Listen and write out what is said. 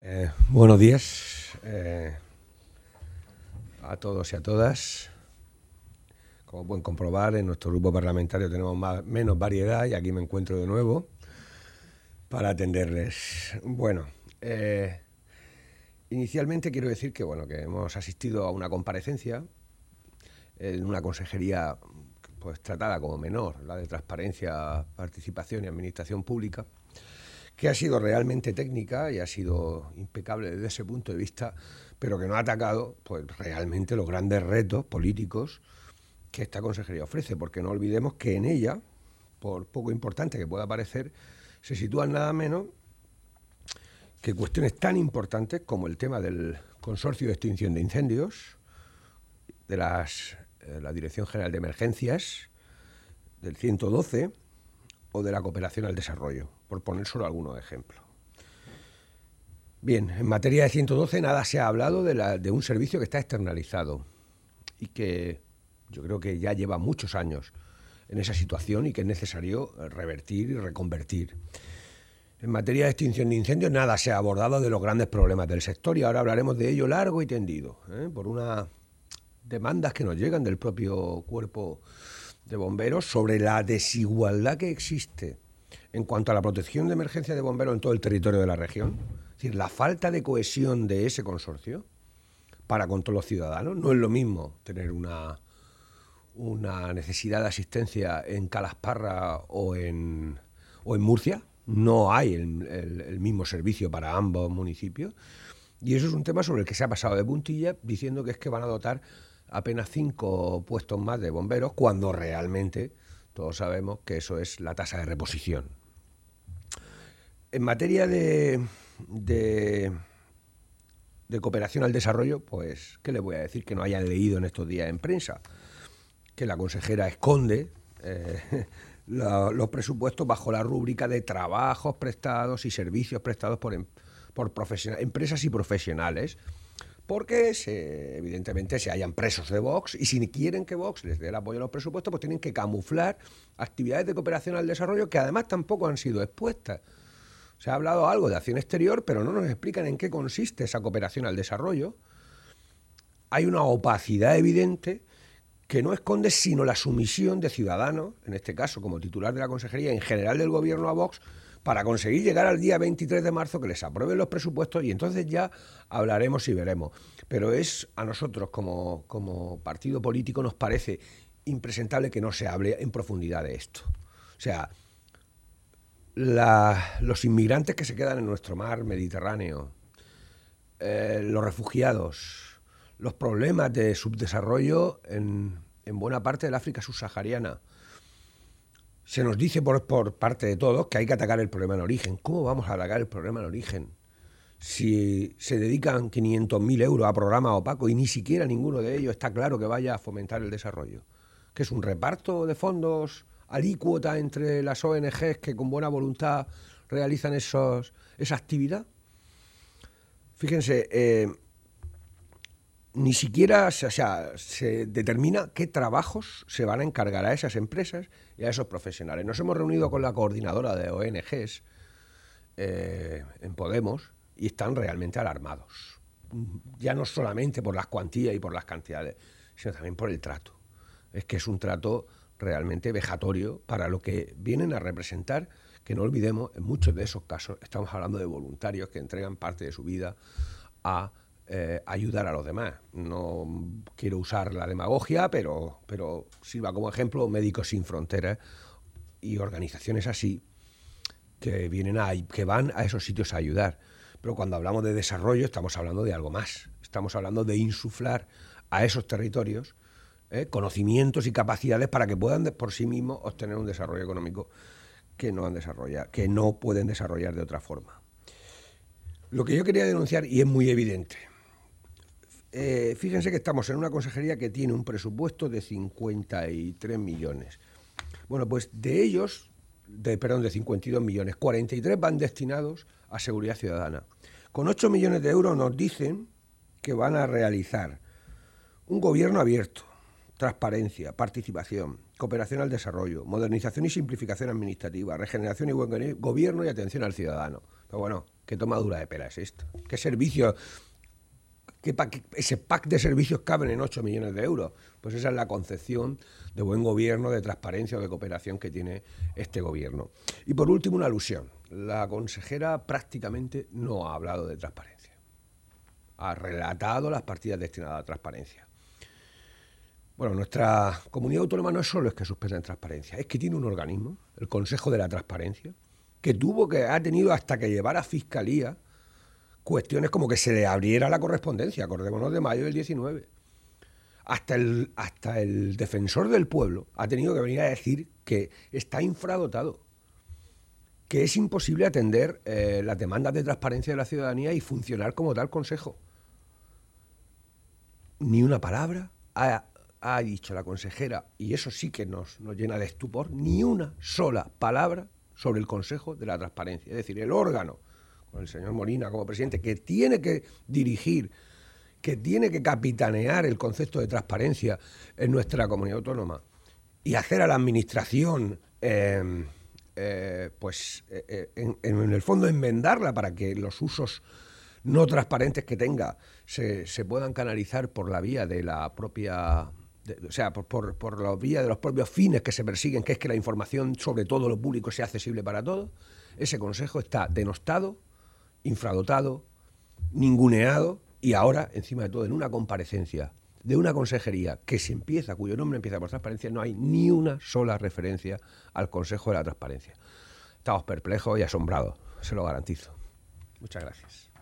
Buenos días a todos y a todas. Como pueden comprobar, en nuestro grupo parlamentario tenemos menos variedad y aquí me encuentro de nuevo para atenderles. Bueno, inicialmente quiero decir que hemos asistido a una comparecencia en una consejería pues tratada como menor, la de Transparencia, Participación y Administración Pública, que ha sido realmente técnica y ha sido impecable desde ese punto de vista, pero que no ha atacado pues realmente los grandes retos políticos que esta consejería ofrece, porque no olvidemos que en ella, por poco importante que pueda parecer, se sitúan nada menos que cuestiones tan importantes como el tema del Consorcio de Extinción de Incendios, de la Dirección General de Emergencias, del 112 o de la cooperación al desarrollo, por poner solo algunos ejemplos. Bien, en materia de 112 nada se ha hablado de un servicio que está externalizado y que yo creo que ya lleva muchos años en esa situación y que es necesario revertir y reconvertir. En materia de extinción de incendios nada se ha abordado de los grandes problemas del sector y ahora hablaremos de ello largo y tendido, por unas demandas que nos llegan del propio cuerpo de bomberos sobre la desigualdad que existe en cuanto a la protección de emergencia de bomberos en todo el territorio de la región. Es decir, la falta de cohesión de ese consorcio para con todos los ciudadanos. No es lo mismo tener una necesidad de asistencia en Calasparra o en Murcia. No hay el mismo servicio para ambos municipios. Y eso es un tema sobre el que se ha pasado de puntilla diciendo que es que van a dotar apenas 5 puestos más de bomberos, cuando realmente todos sabemos que eso es la tasa de reposición. En materia de cooperación al desarrollo, pues, ¿qué les voy a decir que no hayan leído en estos días en prensa? Que la consejera esconde los presupuestos bajo la rúbrica de trabajos prestados y servicios prestados por empresas y profesionales, porque evidentemente se hallan presos de Vox y si quieren que Vox les dé el apoyo a los presupuestos, pues tienen que camuflar actividades de cooperación al desarrollo que además tampoco han sido expuestas. Se ha hablado algo de acción exterior, pero no nos explican en qué consiste esa cooperación al desarrollo. Hay una opacidad evidente que no esconde sino la sumisión de ciudadanos, en este caso como titular de la consejería, en general del gobierno a Vox, para conseguir llegar al día 23 de marzo, que les aprueben los presupuestos y entonces ya hablaremos y veremos. Pero a nosotros como partido político nos parece impresentable que no se hable en profundidad de esto. O sea, los inmigrantes que se quedan en nuestro mar Mediterráneo, los refugiados, los problemas de subdesarrollo en buena parte del África subsahariana. Se nos dice por parte de todos que hay que atacar el problema en origen. ¿Cómo vamos a atacar el problema en origen? Si se dedican 500.000 euros a programas opacos y ni siquiera ninguno de ellos está claro que vaya a fomentar el desarrollo. ¿Que es un reparto de fondos alícuota entre las ONGs que con buena voluntad realizan esa actividad? Fíjense, ni siquiera se determina qué trabajos se van a encargar a esas empresas y a esos profesionales. Nos hemos reunido con la coordinadora de ONGs en Podemos y están realmente alarmados. Ya no solamente por las cuantías y por las cantidades, sino también por el trato. Es que es un trato realmente vejatorio para lo que vienen a representar, que no olvidemos, en muchos de esos casos estamos hablando de voluntarios que entregan parte de su vida a ayudar a los demás. No quiero usar la demagogia, pero sirva como ejemplo Médicos Sin Fronteras y organizaciones así que van a esos sitios a ayudar. Pero cuando hablamos de desarrollo estamos hablando de algo más. Estamos hablando de insuflar a esos territorios conocimientos y capacidades para que puedan por sí mismos obtener un desarrollo económico que no pueden desarrollar de otra forma. Lo que yo quería denunciar, y es muy evidente, fíjense que estamos en una consejería que tiene un presupuesto de 53 millones. Bueno, pues de ellos, de 52 millones, 43 van destinados a seguridad ciudadana. Con 8 millones de euros nos dicen que van a realizar un gobierno abierto, transparencia, participación, cooperación al desarrollo, modernización y simplificación administrativa, regeneración y buen gobierno y atención al ciudadano. Pero bueno, ¿qué tomadura de pela es esto? ¿Qué servicios? Ese pack de servicios caben en 8 millones de euros. Pues esa es la concepción de buen gobierno, de transparencia o de cooperación que tiene este gobierno. Y por último, una alusión. La consejera prácticamente no ha hablado de transparencia. Ha relatado las partidas destinadas a transparencia. Bueno, nuestra comunidad autónoma no solo es que suspenda en transparencia, es que tiene un organismo, el Consejo de la Transparencia, que ha tenido hasta que llevar a Fiscalía cuestiones como que se le abriera la correspondencia, acordémonos de mayo del 19. Hasta el defensor del pueblo ha tenido que venir a decir que está infradotado, que es imposible atender las demandas de transparencia de la ciudadanía y funcionar como tal consejo. Ni una palabra ha dicho la consejera, y eso sí que nos llena de estupor, ni una sola palabra sobre el Consejo de la Transparencia. Es decir, el órgano, con el señor Molina como presidente, que tiene que dirigir, que tiene que capitanear el concepto de transparencia en nuestra comunidad autónoma y hacer a la administración, en el fondo, enmendarla para que los usos no transparentes que tenga se puedan canalizar por la vía de la propia... por la vía de los propios fines que se persiguen, que es que la información sobre todo lo público sea accesible para todos. Ese consejo está denostado, infradotado, ninguneado, y ahora, encima de todo, en una comparecencia de una consejería cuyo nombre empieza por transparencia, no hay ni una sola referencia al Consejo de la Transparencia. Estamos perplejos y asombrados, se lo garantizo. Muchas gracias.